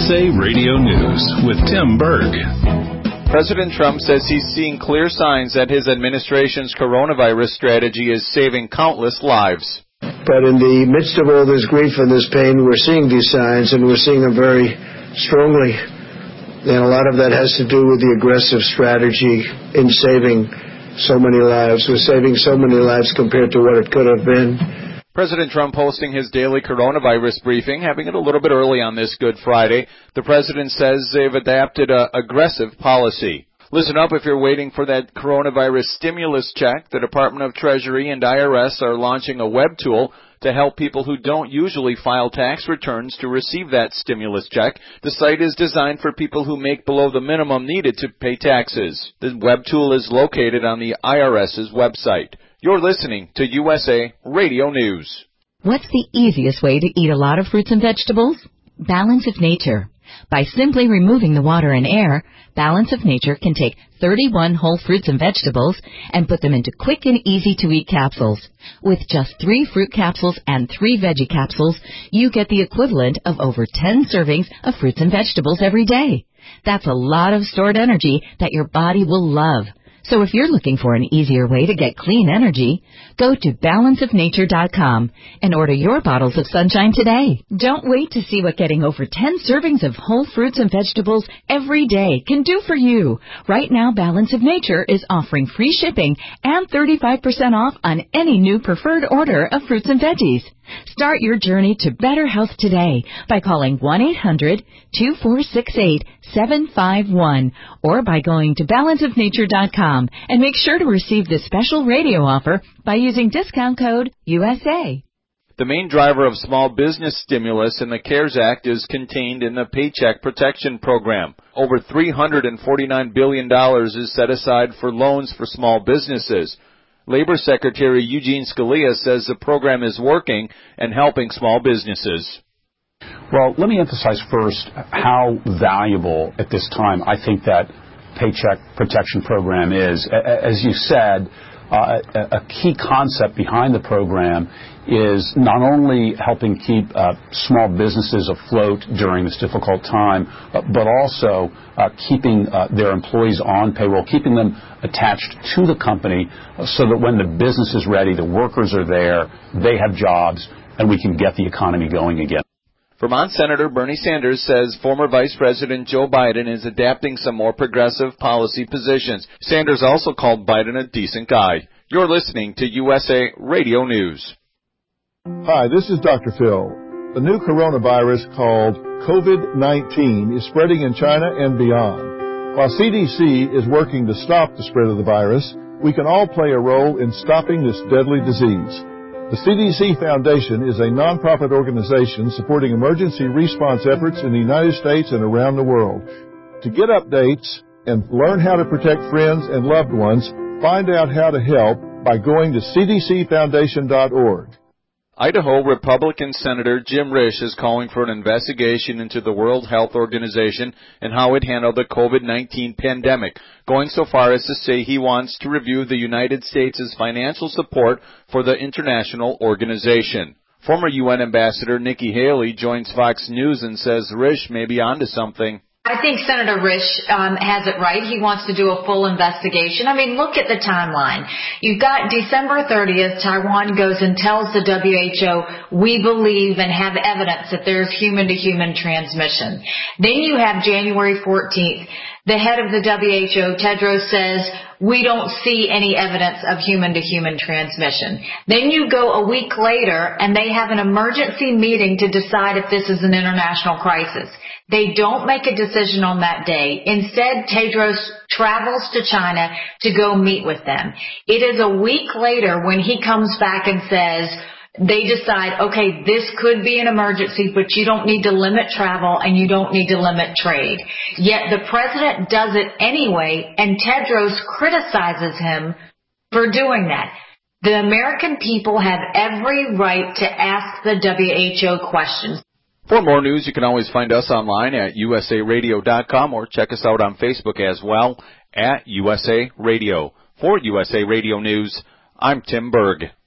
USA Radio News with Tim Berg. President Trump says he's seeing clear signs that his administration's coronavirus strategy is saving countless lives. But in the midst of all this grief and this pain, we're seeing these signs, and we're seeing them very strongly. And a lot of that has to do with the aggressive strategy in saving so many lives. We're saving so many lives compared to what it could have been. President Trump hosting his daily coronavirus briefing, having it a little bit early on this Good Friday. The president says they've adapted an aggressive policy. Listen up if you're waiting for that coronavirus stimulus check. The Department of Treasury and IRS are launching a web tool to help people who don't usually file tax returns to receive that stimulus check. The site is designed for people who make below the minimum needed to pay taxes. The web tool is located on the IRS's website. You're listening to USA Radio News. What's the easiest way to eat a lot of fruits and vegetables? Balance of Nature. By simply removing the water and air, Balance of Nature can take 31 whole fruits and vegetables and put them into quick and easy-to-eat capsules. With just 3 fruit capsules and 3 veggie capsules, you get the equivalent of over 10 servings of fruits and vegetables every day. That's a lot of stored energy that your body will love. So if you're looking for an easier way to get clean energy, go to balanceofnature.com and order your bottles of sunshine today. Don't wait to see what getting over 10 servings of whole fruits and vegetables every day can do for you. Right now, Balance of Nature is offering free shipping and 35% off on any new preferred order of fruits and veggies. Start your journey to better health today by calling 1-800-2468-751 or by going to balanceofnature.com and make sure to receive this special radio offer by using discount code USA. The main driver of small business stimulus in the CARES Act is contained in the Paycheck Protection Program. Over $349 billion is set aside for loans for small businesses. Labor Secretary Eugene Scalia says the program is working and helping small businesses. Well, let me emphasize first how valuable at this time I think that Paycheck Protection Program is. As you said, a key concept behind the program is not only helping keep small businesses afloat during this difficult time, but also keeping their employees on payroll, keeping them attached to the company so that when the business is ready, the workers are there, they have jobs, and we can get the economy going again. Vermont Senator Bernie Sanders says former Vice President Joe Biden is adapting some more progressive policy positions. Sanders also called Biden a decent guy. You're listening to USA Radio News. Hi, this is Dr. Phil. The new coronavirus called COVID-19 is spreading in China and beyond. While CDC is working to stop the spread of the virus, we can all play a role in stopping this deadly disease. The CDC Foundation is a nonprofit organization supporting emergency response efforts in the United States and around the world. To get updates and learn how to protect friends and loved ones, find out how to help by going to cdcfoundation.org. Idaho Republican Senator Jim Risch is calling for an investigation into the World Health Organization and how it handled the COVID-19 pandemic, going so far as to say he wants to review the United States' financial support for the international organization. Former UN Ambassador Nikki Haley joins Fox News and says Risch may be onto something. I think Senator Risch has it right. He wants to do a full investigation. I mean, look at the timeline. You've got December 30th, Taiwan goes and tells the WHO, we believe and have evidence that there's human-to-human transmission. Then you have January 14th. The head of the WHO, Tedros, says, we don't see any evidence of human-to-human transmission. Then you go a week later, and they have an emergency meeting to decide if this is an international crisis. They don't make a decision on that day. Instead, Tedros travels to China to go meet with them. It is a week later when he comes back and says, they decide, okay, this could be an emergency, but you don't need to limit travel and you don't need to limit trade. Yet the president does it anyway, and Tedros criticizes him for doing that. The American people have every right to ask the WHO questions. For more news, you can always find us online at usaradio.com or check us out on Facebook as well at USA Radio. For USA Radio News, I'm Tim Berg.